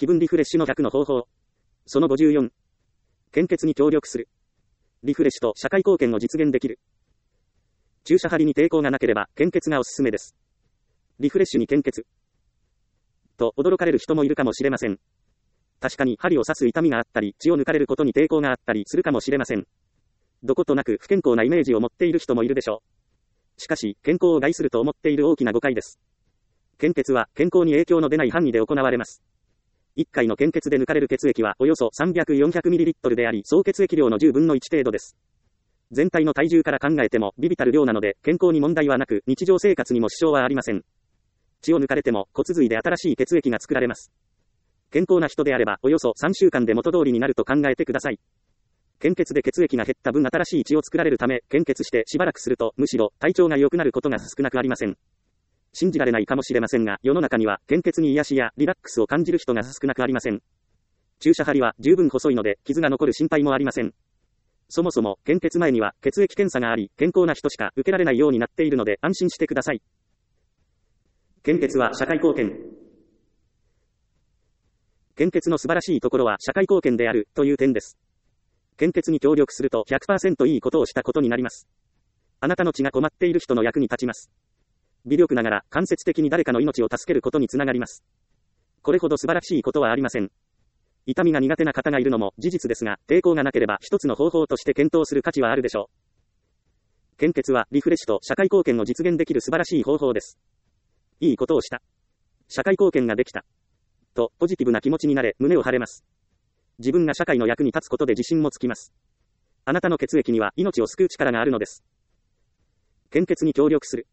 気分リフレッシュの100の方法。その54。献血に協力する。リフレッシュと社会貢献を実現できる。注射針に抵抗がなければ、献血がおすすめです。リフレッシュに献血。と驚かれる人もいるかもしれません。確かに針を刺す痛みがあったり、血を抜かれることに抵抗があったりするかもしれません。どことなく不健康なイメージを持っている人もいるでしょう。しかし、健康を害すると思っている大きな誤解です。献血は健康に影響の出ない範囲で行われます。1回の献血で抜かれる血液はおよそ 300-400ml であり、総血液量の10分の1程度です。全体の体重から考えても微々たる量なので、健康に問題はなく、日常生活にも支障はありません。血を抜かれても骨髄で新しい血液が作られます。健康な人であれば、およそ3週間で元通りになると考えてください。献血で血液が減った分新しい血を作られるため、献血してしばらくすると、むしろ体調が良くなることが少なくありません。信じられないかもしれませんが、世の中には献血に癒しやリラックスを感じる人が少なくありません。注射針は十分細いので、傷が残る心配もありません。そもそも、献血前には血液検査があり、健康な人しか受けられないようになっているので安心してください。献血は社会貢献。献血の素晴らしいところは社会貢献であるという点です。献血に協力すると 100% いいことをしたことになります。あなたの血が困っている人の役に立ちます。微力ながら間接的に誰かの命を助けることにつながります。これほど素晴らしいことはありません。痛みが苦手な方がいるのも事実ですが、抵抗がなければ一つの方法として検討する価値はあるでしょう。献血はリフレッシュと社会貢献を実現できる素晴らしい方法です。いいことをした。社会貢献ができた。と、ポジティブな気持ちになれ、胸を張れます。自分が社会の役に立つことで自信もつきます。あなたの血液には命を救う力があるのです。献血に協力する。